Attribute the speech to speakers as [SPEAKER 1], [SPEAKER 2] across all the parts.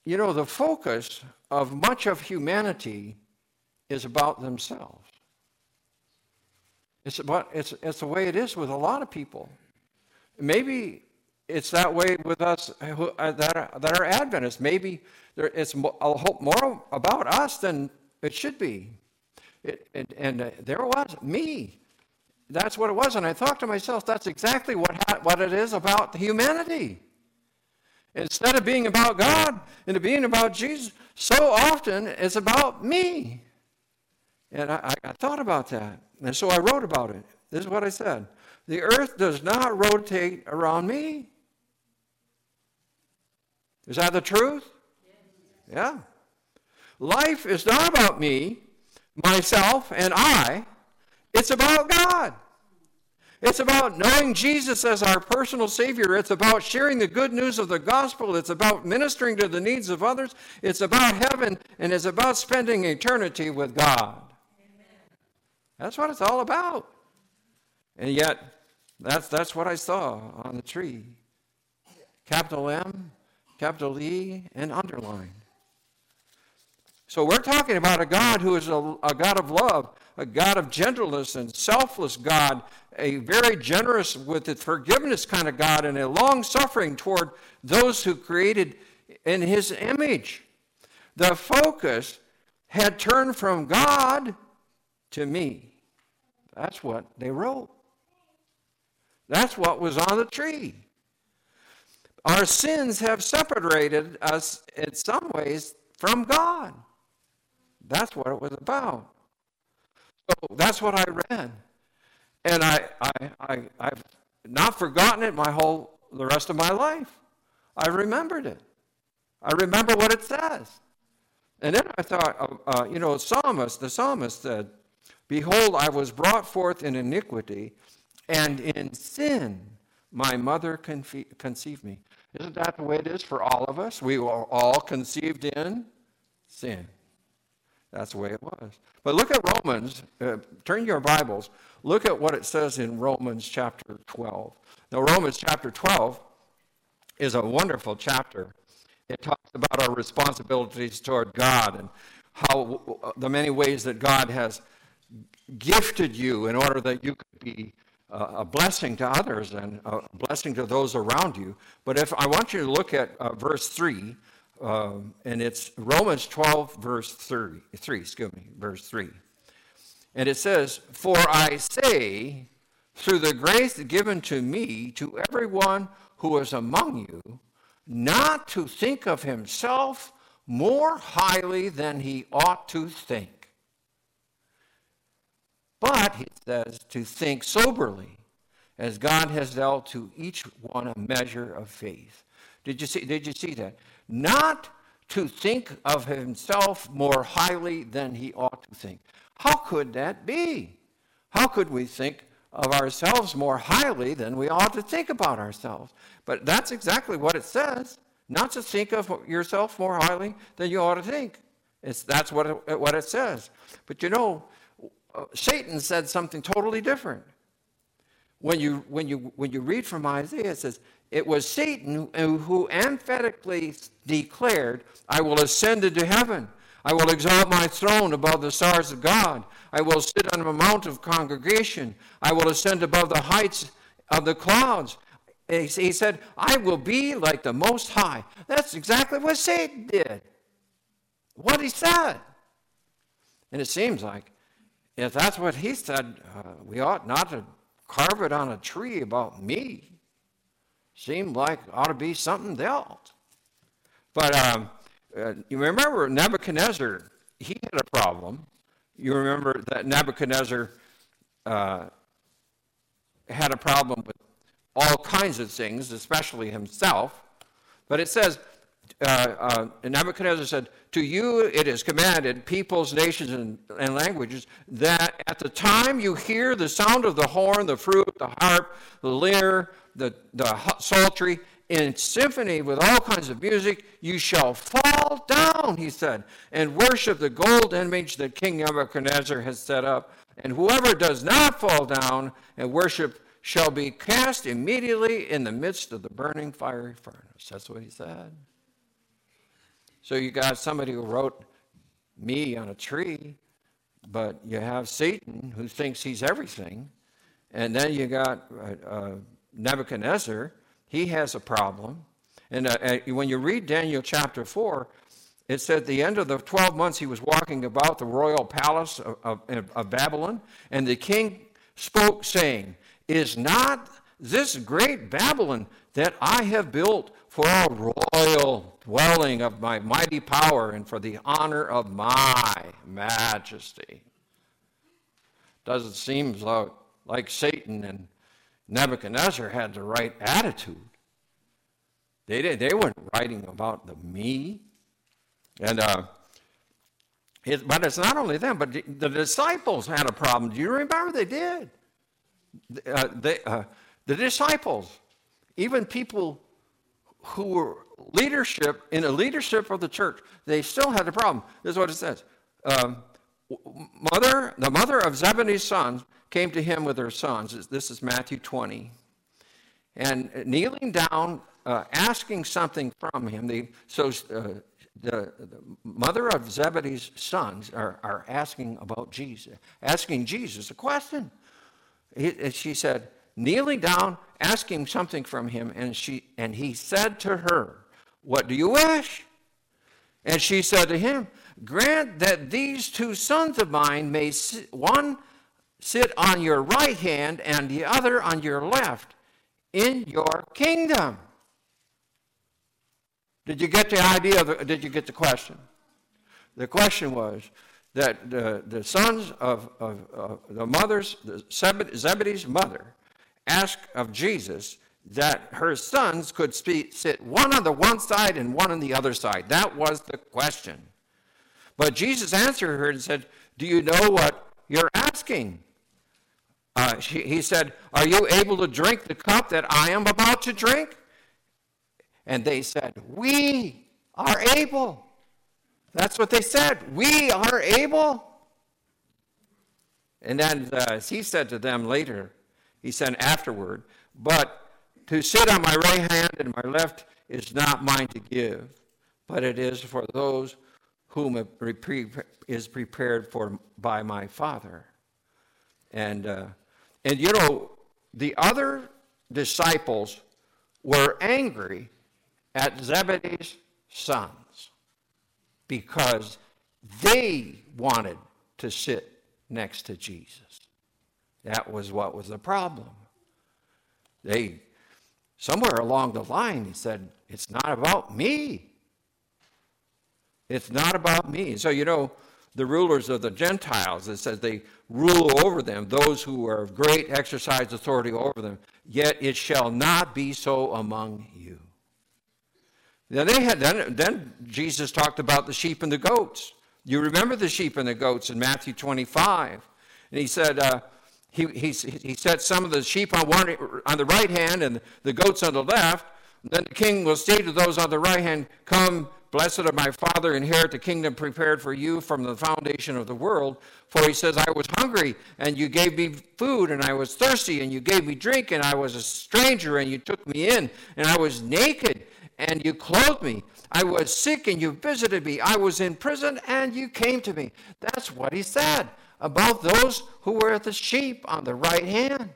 [SPEAKER 1] the focus of much of humanity is about themselves. It's the way it is with a lot of people. Maybe it's that way with us that are Adventists. Maybe it's more about us than it should be. There was me. That's what it was. And I thought to myself, that's exactly what it is about humanity. Instead of being about God and being about Jesus, so often it's about me. And I thought about that. And so I wrote about it. This is what I said. The earth does not rotate around me. Is that the truth? Yeah. Life is not about me, myself, and I. It's about God. It's about knowing Jesus as our personal Savior. It's about sharing the good news of the gospel. It's about ministering to the needs of others. It's about heaven, and it's about spending eternity with God. Amen. That's what it's all about. And yet, that's what I saw on the tree. Capital M, capital E, and underlined. So we're talking about a God who is a God of love, a God of gentleness and selfless God, a very generous with the forgiveness kind of God, and a long-suffering toward those who created in his image. The focus had turned from God to me. That's what they wrote. That's what was on the tree. Our sins have separated us in some ways from God. That's what it was about. So that's what I read. And I've not forgotten it the rest of my life. I remembered it. I remember what it says. And then I thought, the psalmist said, "Behold, I was brought forth in iniquity, and in sin my mother conceived me." Isn't that the way it is for all of us? We were all conceived in sin. That's the way it was. But look at Romans. Turn your Bibles. Look at what it says in Romans chapter 12. Now, Romans chapter 12 is a wonderful chapter. It talks about our responsibilities toward God and how the many ways that God has gifted you in order that you could be a blessing to others and a blessing to those around you. But if I want you to look at verse 3, and it's Romans 12, verse 3. And it says, "For I say, through the grace given to me, to everyone who is among you, not to think of himself more highly than he ought to think. But," he says, "to think soberly, as God has dealt to each one a measure of faith." Did you see that? Not to think of himself more highly than he ought to think. How could that be? How could we think of ourselves more highly than we ought to think about ourselves? But that's exactly what it says. Not to think of yourself more highly than you ought to think. That's what it says. But Satan said something totally different. When you read from Isaiah, it says, "It was Satan who emphatically declared, 'I will ascend into heaven. I will exalt my throne above the stars of God. I will sit on a mount of congregation. I will ascend above the heights of the clouds.'" He said, "I will be like the Most High." That's exactly what Satan did. What he said. And it seems like if that's what he said, we ought not to carve it on a tree about me. Seemed like it ought to be something else. But you remember Nebuchadnezzar, he had a problem. You remember that Nebuchadnezzar had a problem with all kinds of things, especially himself. But it says, Nebuchadnezzar said, "To you it is commanded, peoples, nations, and languages, that at the time you hear the sound of the horn, the flute, the harp, the lyre, the psaltery, in symphony with all kinds of music, you shall fall down," he said, "and worship the gold image that King Nebuchadnezzar has set up. And whoever does not fall down and worship shall be cast immediately in the midst of the burning fiery furnace." That's what he said. So you got somebody who wrote me on a tree, but you have Satan who thinks he's everything. And then you got Nebuchadnezzar. He has a problem. And when you read Daniel chapter 4, it said at the end of the 12 months he was walking about the royal palace of Babylon, and the king spoke, saying, "Is not this great Babylon that I have built for a royal dwelling of my mighty power and for the honor of my majesty?" Doesn't seem like Satan and Nebuchadnezzar had the right attitude. They weren't writing about the me. And but it's not only them, but the disciples had a problem. Do you remember? They did. The disciples, even people who were in the leadership of the church, they still had a problem. This is what it says. The mother of Zebedee's sons came to him with her sons. This is Matthew 20. And kneeling down, asking something from him. The mother of Zebedee's sons are asking about Jesus, asking Jesus a question. She said, kneeling down, asking something from him, and he said to her, "What do you wish?" And she said to him, "Grant that these two sons of mine may one sit on your right hand and the other on your left in your kingdom." Did you get the idea? Did you get the question? The question was that the sons of the mothers, Zebedee's mother, asked of Jesus that her sons could sit one on the one side and one on the other side. That was the question. But Jesus answered her and said, "Do you know what you're asking?" He said, "Are you able to drink the cup that I am about to drink?" And they said, "We are able." That's what they said. "We are able." And then he said to them later, he said afterward, "But to sit on my right hand and my left is not mine to give, but it is for those whom it is prepared for by my Father." And you know, the other disciples were angry at Zebedee's sons because they wanted to sit next to Jesus. That was what was the problem. Somewhere along the line, he said, "It's not about me. It's not about me." So, you know, the rulers of the Gentiles, it says they rule over them, those who are of great exercise authority over them. Yet it shall not be so among you. Then Jesus talked about the sheep and the goats. You remember the sheep and the goats in Matthew 25. And he said, he set some of the sheep on the right hand and the goats on the left. And then the king will say to those on the right hand, "Come, blessed of my Father, inherit the kingdom prepared for you from the foundation of the world. For he says, I was hungry, and you gave me food, and I was thirsty, and you gave me drink, and I was a stranger, and you took me in, and I was naked, and you clothed me. I was sick, and you visited me. I was in prison, and you came to me." That's what he said about those who were the sheep on the right hand.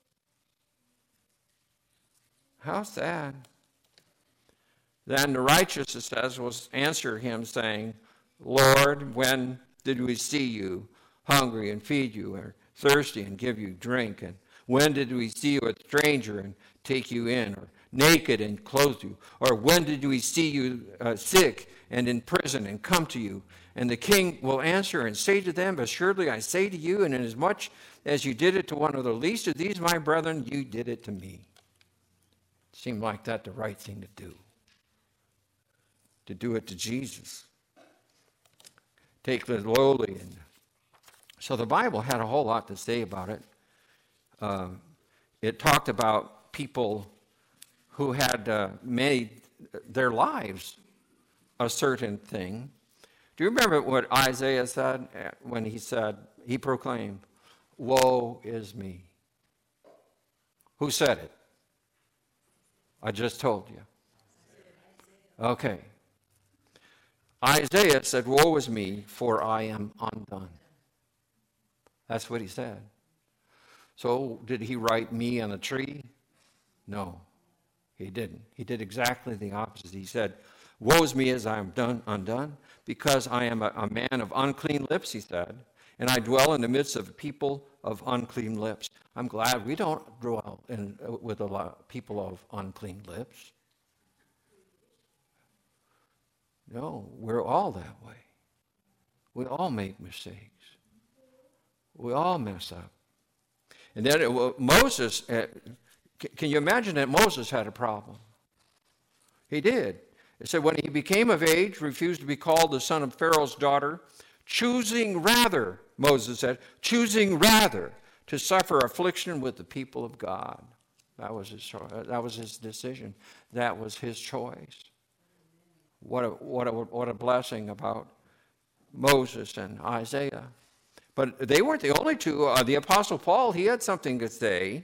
[SPEAKER 1] How sad. Then the righteous, it says, will answer him, saying, "Lord, when did we see you hungry and feed you, or thirsty and give you drink? And when did we see you a stranger and take you in, or naked and clothe you? Or when did we see you sick and in prison and come to you?" And the king will answer and say to them, "Assuredly I say to you, and inasmuch as you did it to one of the least of these my brethren, you did it to me." Seemed like that the right thing to do it to Jesus. Take the lowly. And so the Bible had a whole lot to say about it. It talked about people who had made their lives a certain thing. Do you remember what Isaiah said when he proclaimed, "Woe is me"? Who said it? I just told you. Okay. Isaiah said, "Woe is me, for I am undone." That's what he said. So did he write me on a tree? No, he didn't. He did exactly the opposite. He said, "Woe is me as I am undone, because I am a man of unclean lips," he said, "and I dwell in the midst of people of unclean lips." I'm glad we don't dwell with a lot of people of unclean lips. No, we're all that way. We all make mistakes. We all mess up. And then Moses, can you imagine that Moses had a problem? He did. It said, when he became of age, refused to be called the son of Pharaoh's daughter, choosing rather, Moses said, choosing rather to suffer affliction with the people of God. That was his choice. That was his decision. That was his choice. What a blessing about Moses and Isaiah. But they weren't the only two. The Apostle Paul, he had something to say.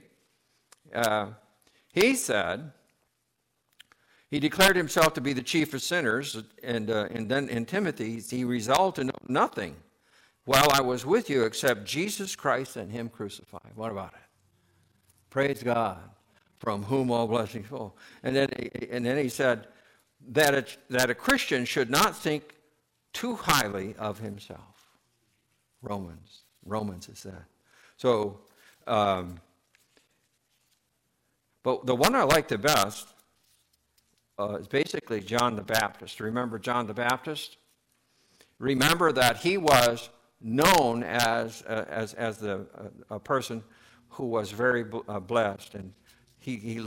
[SPEAKER 1] He said, he declared himself to be the chief of sinners, and then in Timothy, he resolved to know nothing while I was with you except Jesus Christ and him crucified. What about it? Praise God, from whom all blessings flow. And then he said that a Christian should not think too highly of himself. Romans is that. So, but the one I like the best is basically John the Baptist. Remember John the Baptist? Remember that he was known as a person who was very blessed, and he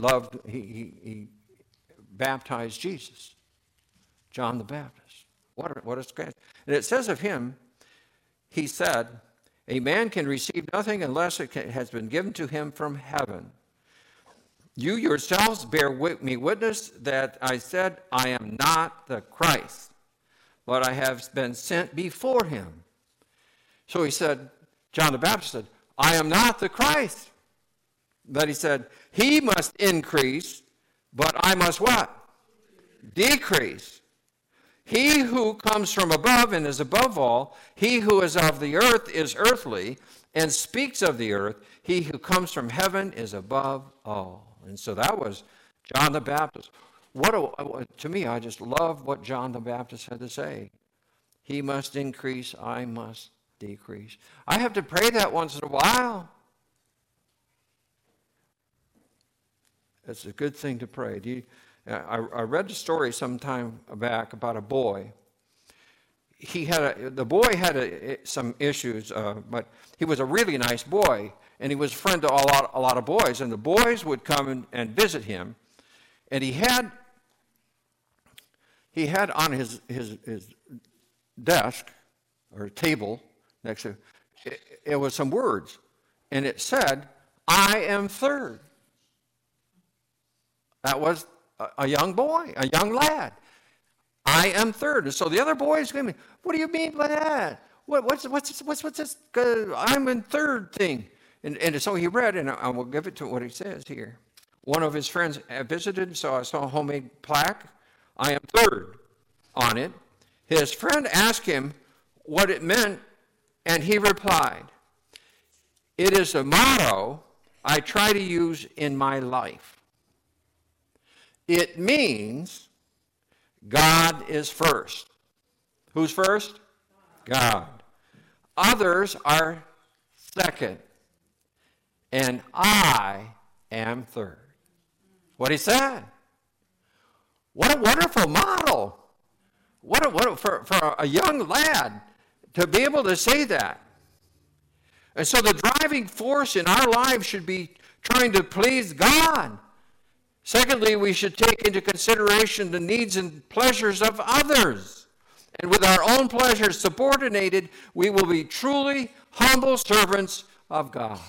[SPEAKER 1] baptized Jesus. John the Baptist. What a great. And it says of him, he said, "A man can receive nothing unless it has been given to him from heaven. You yourselves bear me witness that I said, I am not the Christ, but I have been sent before him." So he said, John the Baptist said, "I am not the Christ." But he said, "He must increase, but I must" what? Decrease. He who comes from above and is above all, he who is of the earth is earthly, and speaks of the earth. He who comes from heaven is above all. And so that was John the Baptist. To me, I just love what John the Baptist had to say. He must increase, I must decrease. I have to pray that once in a while. It's a good thing to pray. I read a story some time back about a boy. The boy had some issues, but he was a really nice boy, and he was a friend to a lot of boys. And the boys would come and visit him, and he had on his desk or table next to it was some words, and it said, "I am third." That was a young boy, a young lad. I am third. And so the other boys came, "What do you mean by that? What's this? I'm in third thing." And so he read, and I will give it to what he says here. One of his friends visited, so I saw a homemade plaque, "I am third," on it. His friend asked him what it meant, and he replied, "It is a motto I try to use in my life. It means God is first." Who's first? God. Others are second. And I am third. What he said. What a wonderful model. For a young lad to be able to say that. And so the driving force in our lives should be trying to please God. Secondly, we should take into consideration the needs and pleasures of others. And with our own pleasures subordinated, we will be truly humble servants of God.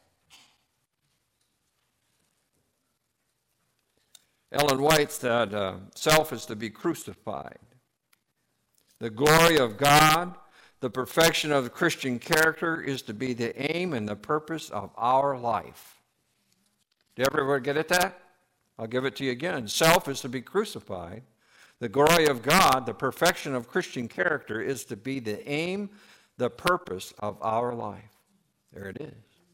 [SPEAKER 1] Ellen White said, self is to be crucified. The glory of God, the perfection of the Christian character is to be the aim and the purpose of our life. Did everyone get at that? I'll give it to you again. Self is to be crucified. The glory of God, the perfection of Christian character, is to be the aim, the purpose of our life. There it is.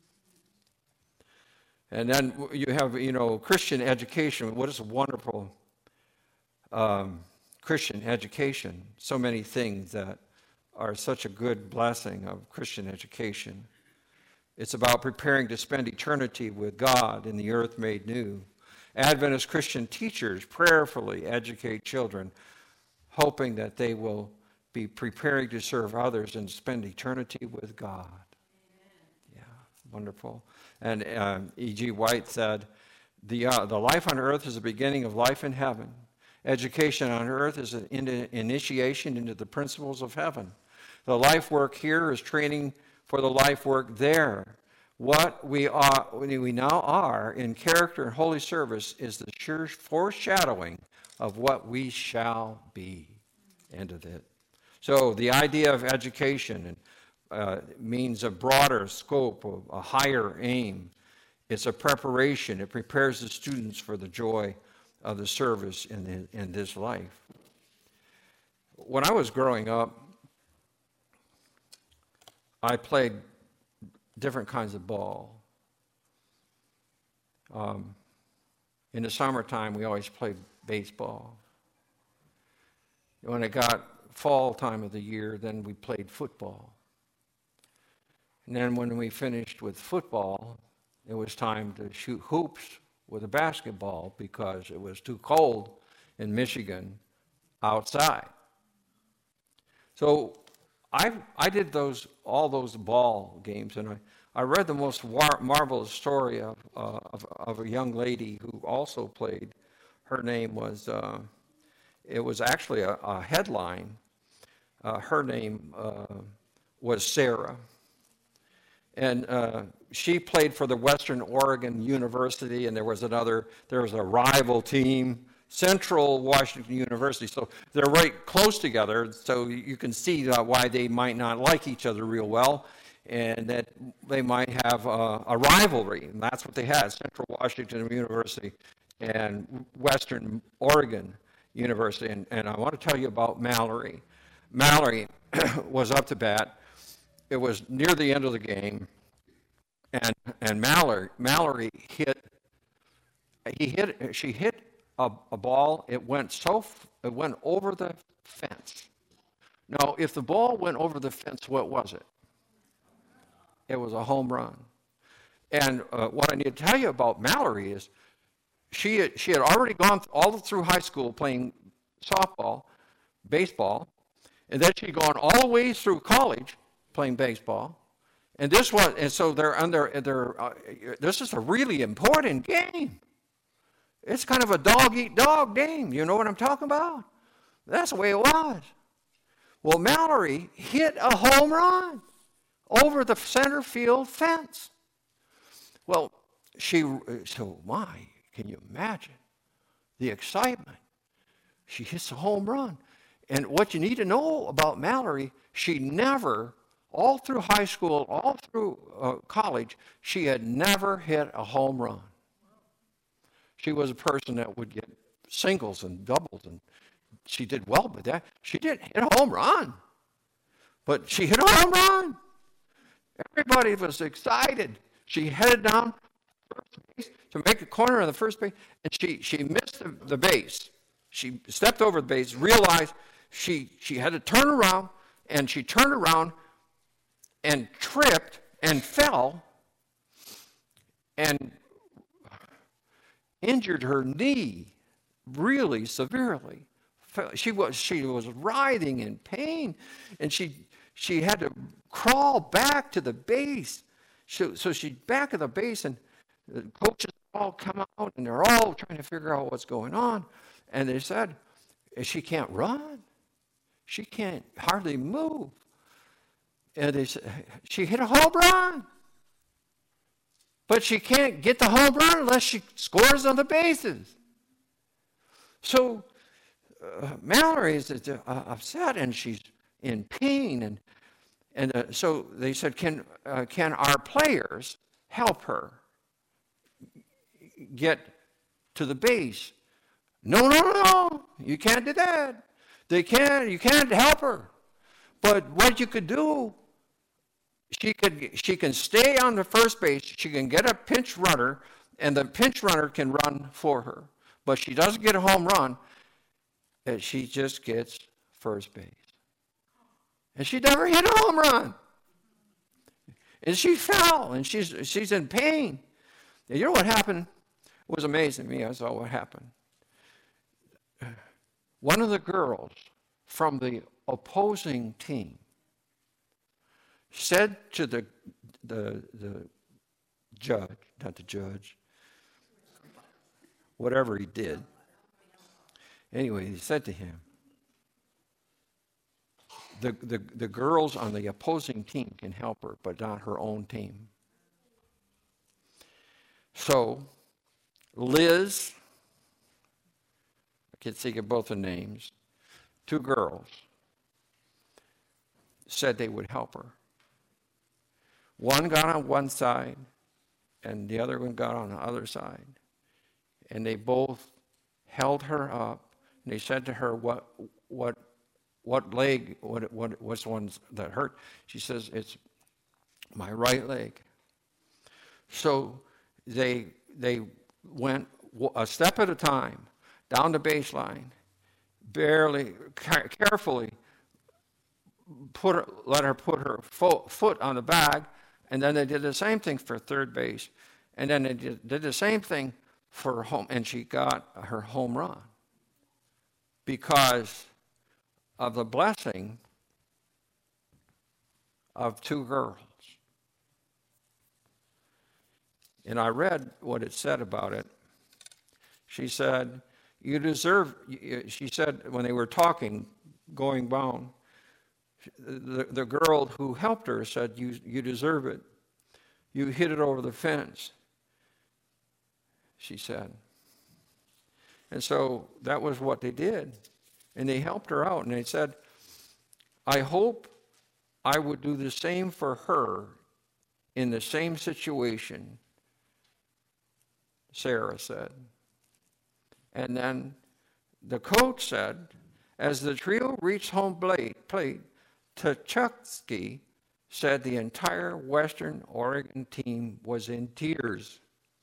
[SPEAKER 1] And then you have, Christian education. What is a wonderful Christian education? So many things that are such a good blessing of Christian education. It's about preparing to spend eternity with God in the earth made new. Adventist Christian teachers prayerfully educate children, hoping that they will be preparing to serve others and spend eternity with God. Yeah, wonderful. And E.G. White said, the life on earth is the beginning of life in heaven. Education on earth is an initiation into the principles of heaven. The life work here is training for the life work there. What we now are in character and holy service is the sure foreshadowing of what we shall be. End of it. So the idea of education means a broader scope, of a higher aim. It's a preparation. It prepares the students for the joy of the service in this life. When I was growing up, I played different kinds of ball. In the summertime, we always played baseball. When it got fall time of the year, then we played football. And then when we finished with football, it was time to shoot hoops with a basketball because it was too cold in Michigan outside. So I did all those ball games, and I read the most marvelous story of a young lady who also played. Her name was, it was actually a headline. Her name was Sarah. And she played for the Western Oregon University, and there was a rival team, Central Washington University. So they're right close together, so you can see why they might not like each other real well, and that they might have a rivalry. And that's what they had, Central Washington University and Western Oregon University. And I want to tell you about Mallory. Mallory was up to bat. It was near the end of the game, and Mallory she hit a ball. It went over the fence. Now, if the ball went over the fence, what was it? It was a home run. And what I need to tell you about Mallory is she had already gone all through high school playing softball, baseball, and then she'd gone all the way through college playing baseball. And so this is a really important game. It's kind of a dog-eat-dog game. You know what I'm talking about? That's the way it was. Well, Mallory hit a home run over the center field fence. Well, can you imagine the excitement? She hits a home run. And what you need to know about Mallory, she never, all through high school, all through college, she had never hit a home run. She was a person that would get singles and doubles, and she did well with that. She didn't hit a home run, but she hit a home run. Everybody was excited. She headed down first base to make a corner on the first base, and she missed the base. She stepped over the base, realized she had to turn around, and she turned around and tripped and fell and injured her knee really severely. She was writhing in pain, and she had to crawl back to the base. So she's back at the base, and the coaches all come out, and they're all trying to figure out what's going on. And they said, she can't run. She can't hardly move. And they said, she hit a home run. But she can't get the home run unless she scores on the bases. So Mallory is upset, and she's in pain. And so they said, can our players help her get to the base? No, no, no, no. You can't do that. You can't help her. But what you could do, she can stay on the first base. She can get a pinch runner, and the pinch runner can run for her. But she doesn't get a home run, and she just gets first base. And she never hit a home run. And she fell, and she's in pain. And you know what happened? It was amazing to me. I saw what happened. One of the girls from the opposing team said to the judge, not the judge, whatever he did. Anyway, he said to him, the girls on the opposing team can help her, but not her own team. So Liz, I can't think of both the names, two girls, said they would help her. One got on one side, and the other one got on the other side. And they both held her up, and they said to her, what leg, what's the one that hurt? She says, it's my right leg. So they went a step at a time down the baseline, carefully let her put her foot on the bag, and then they did the same thing for third base, and then they did the same thing for home, and she got her home run because of the blessing of two girls. And I read what it said about it. She said, you deserve, she said when they were talking, going down, the girl who helped her said, you deserve it. You hit it over the fence, she said. And so that was what they did. And they helped her out. And they said, I hope I would do the same for her in the same situation, Sarah said. And then the coach said, as the trio reached home plate, Tuchetsky said the entire Western Oregon team was in tears.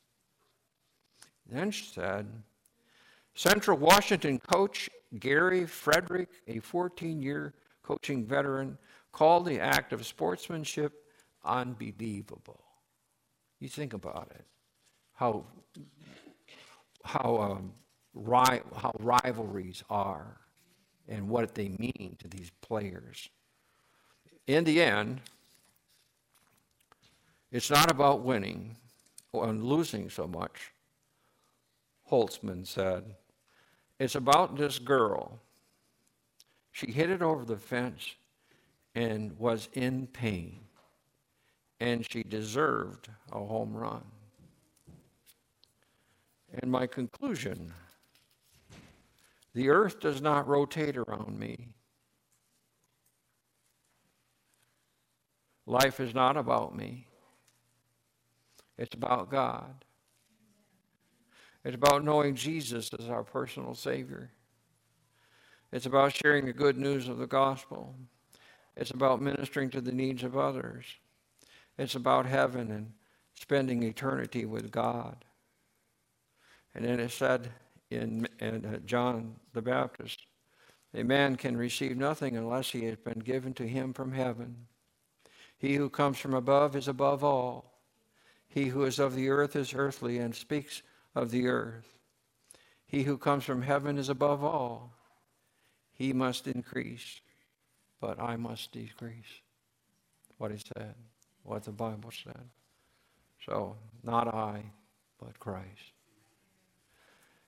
[SPEAKER 1] Then she said, Central Washington coach Gary Frederick, a 14-year coaching veteran, called the act of sportsmanship unbelievable. You think about it, how rivalries are and what they mean to these players. In the end, it's not about winning or losing so much, Holtzman said. It's about this girl. She hit it over the fence and was in pain, and she deserved a home run. And my conclusion, the earth does not rotate around me. Life is not about me. It's about God. It's about knowing Jesus as our personal Savior. It's about sharing the good news of the gospel. It's about ministering to the needs of others. It's about heaven and spending eternity with God. And then it said in John the Baptist, a man can receive nothing unless he has been given to him from heaven. He who comes from above is above all. He who is of the earth is earthly and speaks of the earth. He who comes from heaven is above all. He must increase, but I must decrease. What he said, what the Bible said. So, not I, but Christ.